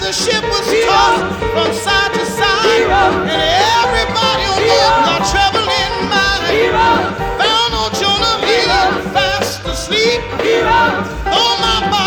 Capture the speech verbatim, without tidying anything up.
the ship was tossed from side to side, and everybody on board got trouble in mind. Found old Jonah laying fast asleep. Oh, my